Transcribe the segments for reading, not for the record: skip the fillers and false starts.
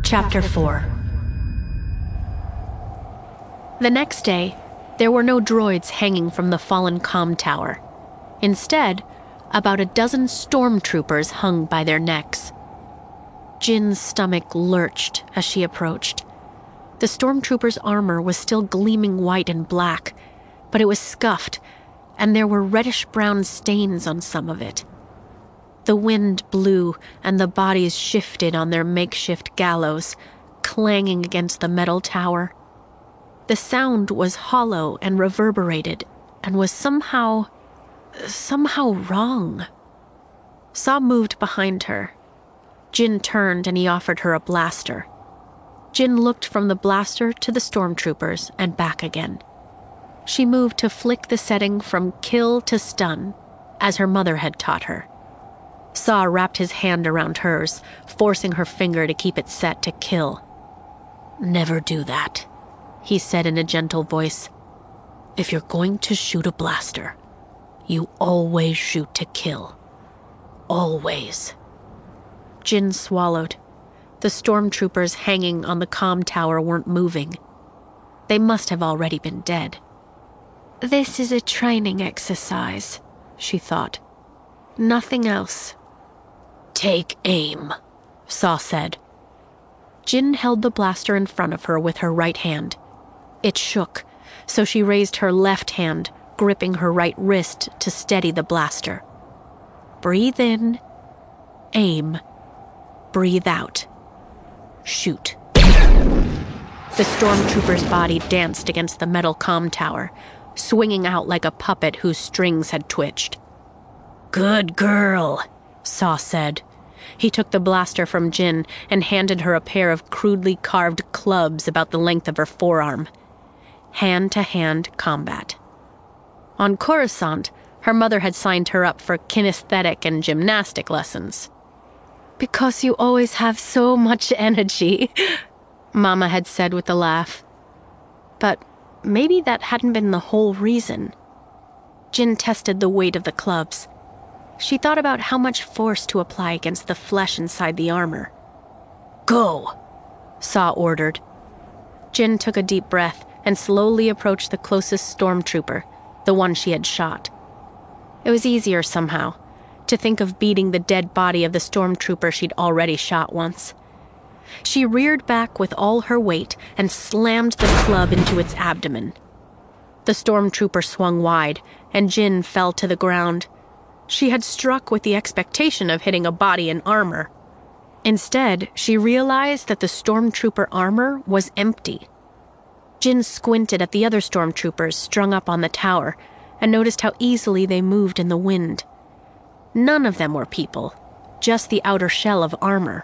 Chapter 4. The next day, there were no droids hanging from the fallen comm tower. Instead, about a dozen stormtroopers hung by their necks. Jyn's stomach lurched as she approached. The stormtroopers' armor was still gleaming white and black, but it was scuffed, and there were reddish-brown stains on some of it. The wind blew, and the bodies shifted on their makeshift gallows, clanging against the metal tower. The sound was hollow and reverberated, and was somehow wrong. Saw moved behind her. Jyn turned and he offered her a blaster. Jyn looked from the blaster to the stormtroopers and back again. She moved to flick the setting from kill to stun, as her mother had taught her. Saw wrapped his hand around hers, forcing her finger to keep it set to kill. "Never do that," he said in a gentle voice. "If you're going to shoot a blaster, you always shoot to kill. Always." Jyn swallowed. The stormtroopers hanging on the comm tower weren't moving. They must have already been dead. "This is a training exercise," she thought. "Nothing else." "Take aim," Saw said. Jyn held the blaster in front of her with her right hand. It shook, so she raised her left hand, gripping her right wrist to steady the blaster. Breathe in. Aim. Breathe out. Shoot. The stormtrooper's body danced against the metal comm tower, swinging out like a puppet whose strings had twitched. "Good girl," Saw said. He took the blaster from Jyn and handed her a pair of crudely carved clubs about the length of her forearm. Hand-to-hand combat. On Coruscant, her mother had signed her up for kinesthetic and gymnastic lessons. "Because you always have so much energy," Mama had said with a laugh. But maybe that hadn't been the whole reason. Jyn tested the weight of the clubs. She thought about how much force to apply against the flesh inside the armor. "Go," Saw ordered. Jyn took a deep breath and slowly approached the closest stormtrooper, the one she had shot. It was easier somehow to think of beating the dead body of the stormtrooper she'd already shot once. She reared back with all her weight and slammed the club into its abdomen. The stormtrooper swung wide, and Jyn fell to the ground. She had struck with the expectation of hitting a body in armor. Instead, she realized that the stormtrooper armor was empty. Jyn squinted at the other stormtroopers strung up on the tower and noticed how easily they moved in the wind. None of them were people, just the outer shell of armor.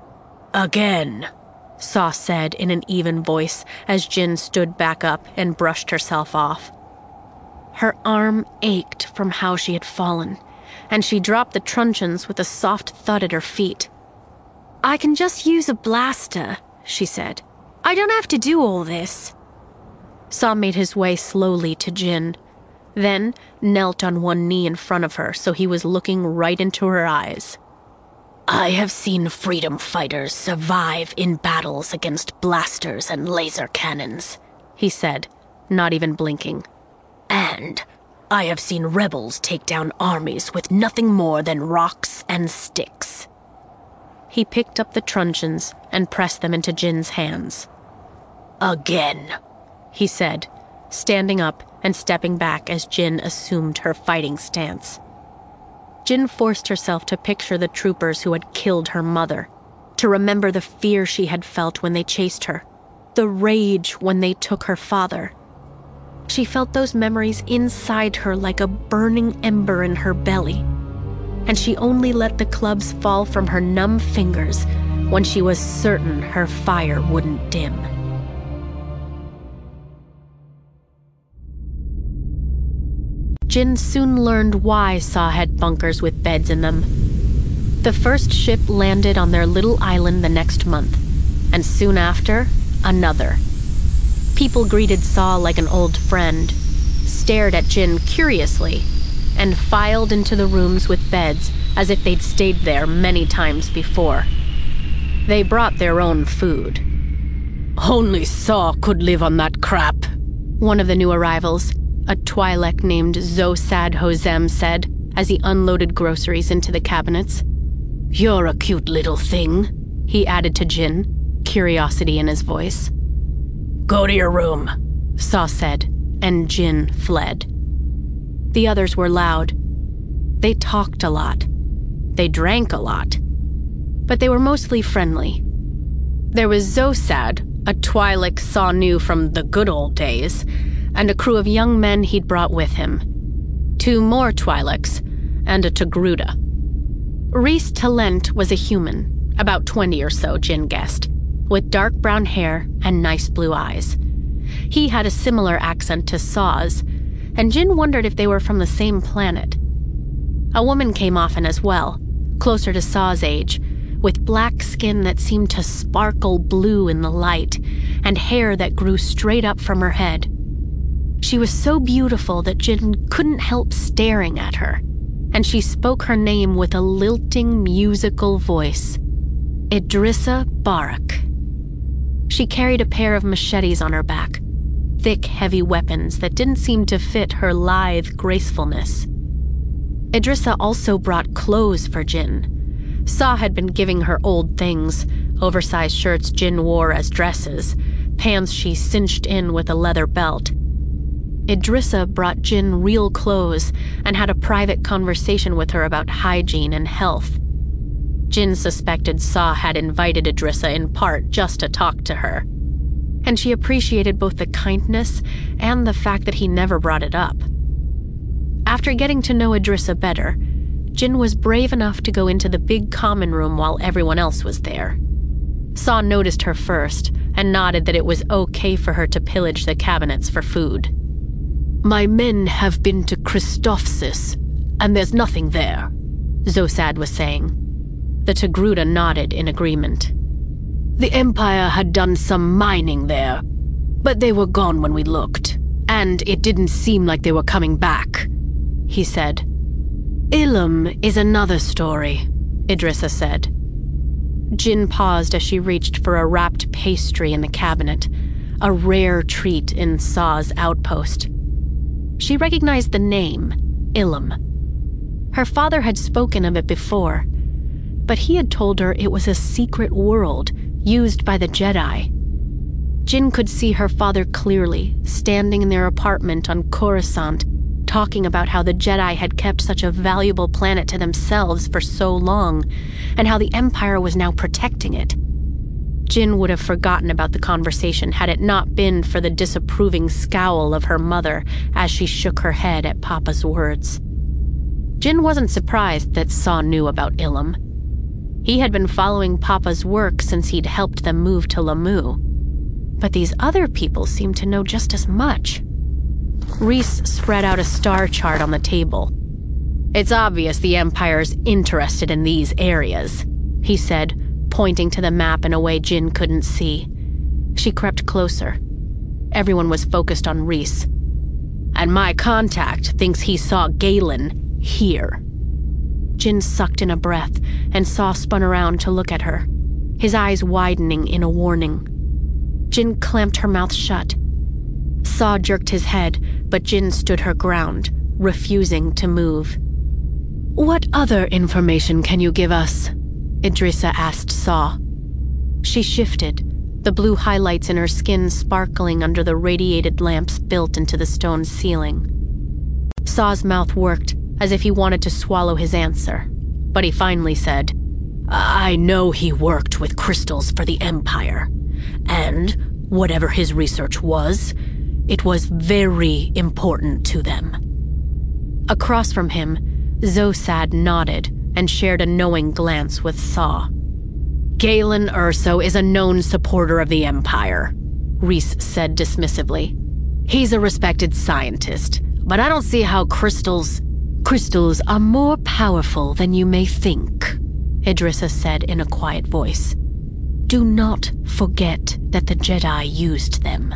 "Again," Saw said in an even voice as Jyn stood back up and brushed herself off. Her arm ached from how she had fallen, and she dropped the truncheons with a soft thud at her feet. "I can just use a blaster," she said. "I don't have to do all this." Saw made his way slowly to Jyn, then knelt on one knee in front of her so he was looking right into her eyes. "I have seen freedom fighters survive in battles against blasters and laser cannons," he said, not even blinking. "And I have seen rebels take down armies with nothing more than rocks and sticks." He picked up the truncheons and pressed them into Jyn's hands. "Again," he said, standing up and stepping back as Jyn assumed her fighting stance. Jyn forced herself to picture the troopers who had killed her mother, to remember the fear she had felt when they chased her, the rage when they took her father. She felt those memories inside her like a burning ember in her belly, and she only let the clubs fall from her numb fingers when she was certain her fire wouldn't dim. Jyn soon learned why Saw had bunkers with beds in them. The first ship landed on their little island the next month, and soon after, another. People greeted Saw like an old friend, stared at Jyn curiously, and filed into the rooms with beds as if they'd stayed there many times before. They brought their own food. Only Saw could live on that crap, one of the new arrivals, a Twi'lek named Zosad Hozem, said as he unloaded groceries into the cabinets. You're a cute little thing, he added to Jin, curiosity in his voice. Go to your room, Saw said, and Jin fled. The others were loud. They talked a lot. They drank a lot. But they were mostly friendly. There was Zosad, a Twi'lek Saw knew from the good old days, and a crew of young men he'd brought with him. 2 more Twi'leks, and a Togruta. Rhys Talent was a human, about 20 or so, Jin guessed, with dark brown hair and nice blue eyes. He had a similar accent to Saw's, and Jin wondered if they were from the same planet. A woman came often as well, closer to Saw's age, with black skin that seemed to sparkle blue in the light, and hair that grew straight up from her head. She was so beautiful that Jin couldn't help staring at her, and she spoke her name with a lilting musical voice. Idrissa Barak. She carried a pair of machetes on her back, thick, heavy weapons that didn't seem to fit her lithe gracefulness. Idrissa also brought clothes for Jin. Saw had been giving her old things, oversized shirts Jin wore as dresses, pants she cinched in with a leather belt. Idrissa brought Jin real clothes and had a private conversation with her about hygiene and health. Jin suspected Saw had invited Idrissa in part just to talk to her, and she appreciated both the kindness and the fact that he never brought it up. After getting to know Idrissa better, Jin was brave enough to go into the big common room while everyone else was there. Saw noticed her first and nodded that it was okay for her to pillage the cabinets for food. My men have been to Christophsis, and there's nothing there, Zosad was saying. The Togruta nodded in agreement. The Empire had done some mining there, but they were gone when we looked, and it didn't seem like they were coming back, he said. Ilum is another story, Idrissa said. Jin paused as she reached for a wrapped pastry in the cabinet, a rare treat in Saw's outpost. She recognized the name, Ilum. Her father had spoken of it before, but he had told her it was a secret world used by the Jedi. Jin could see her father clearly, standing in their apartment on Coruscant, talking about how the Jedi had kept such a valuable planet to themselves for so long, and how the Empire was now protecting it. Jin would have forgotten about the conversation had it not been for the disapproving scowl of her mother as she shook her head at Papa's words. Jin wasn't surprised that Saw knew about Ilum. He had been following Papa's work since he'd helped them move to Lamu. But these other people seemed to know just as much. Rhys spread out a star chart on the table. It's obvious the Empire's interested in these areas, he said, pointing to the map in a way Jin couldn't see. She crept closer. Everyone was focused on Rhys. And my contact thinks he saw Galen here. Jin sucked in a breath, and Saw spun around to look at her, his eyes widening in a warning. Jin clamped her mouth shut. Saw jerked his head, but Jin stood her ground, refusing to move. What other information can you give us? Idrissa asked Saw. She shifted, the blue highlights in her skin sparkling under the radiated lamps built into the stone ceiling. Saw's mouth worked, as if he wanted to swallow his answer, but he finally said, I know he worked with crystals for the Empire, and whatever his research was, it was very important to them. Across from him, Zosad nodded and shared a knowing glance with Saw. Galen Erso is a known supporter of the Empire, Rhys said dismissively. He's a respected scientist, but I don't see how crystals are more powerful than you may think, Idrissa said in a quiet voice. Do not forget that the Jedi used them.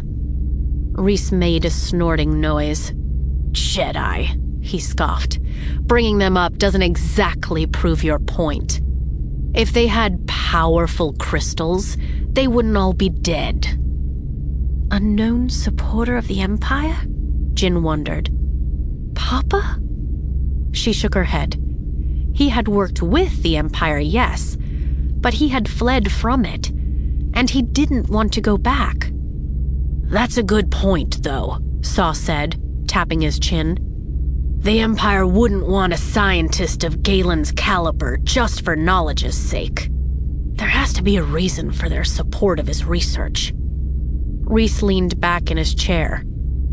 Rhys made a snorting noise. Jedi, he scoffed. Bringing them up doesn't exactly prove your point. If they had powerful crystals, they wouldn't all be dead. A known supporter of the Empire? Jin wondered. Papa? She shook her head. He had worked with the Empire, yes, but he had fled from it, and he didn't want to go back. That's a good point, though, Saw said, tapping his chin. The Empire wouldn't want a scientist of Galen's caliber just for knowledge's sake. There has to be a reason for their support of his research. Rhys leaned back in his chair.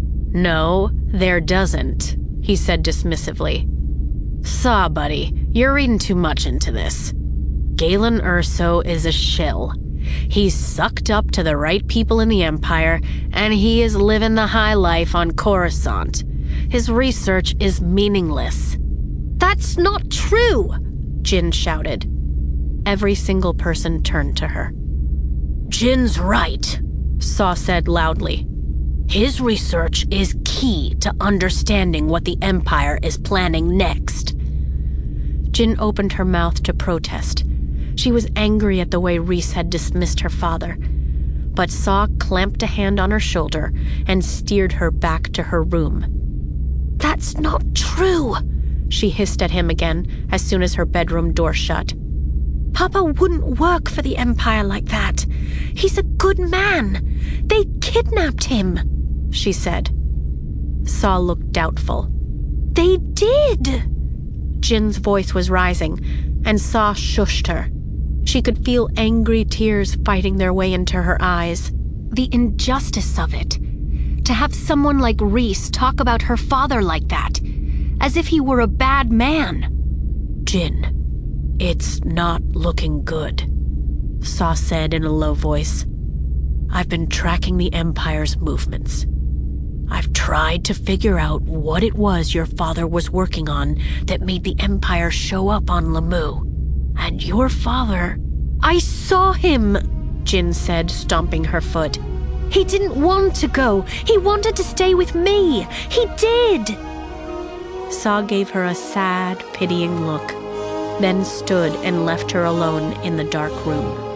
No, there doesn't, he said dismissively. Saw, buddy, you're reading too much into this. Galen Erso is a shill. He's sucked up to the right people in the Empire, and he is living the high life on Coruscant. His research is meaningless. That's not true, Jin shouted. Every single person turned to her. Jin's right, Saw said loudly. His research is key to understanding what the Empire is planning next. Jin opened her mouth to protest. She was angry at the way Rhys had dismissed her father. But Saw clamped a hand on her shoulder and steered her back to her room. That's not true, she hissed at him again as soon as her bedroom door shut. Papa wouldn't work for the Empire like that. He's a good man. They kidnapped him, she said. Saw looked doubtful. They did! Jin's voice was rising, and Saw shushed her. She could feel angry tears fighting their way into her eyes. The injustice of it. To have someone like Rhys talk about her father like that, as if he were a bad man. Jin, it's not looking good, Saw said in a low voice. I've been tracking the Empire's movements. I've tried to figure out what it was your father was working on that made the Empire show up on Lemieux. And your father... I saw him, Jin said, stomping her foot. He didn't want to go. He wanted to stay with me. He did. Saw gave her a sad, pitying look, then stood and left her alone in the dark room.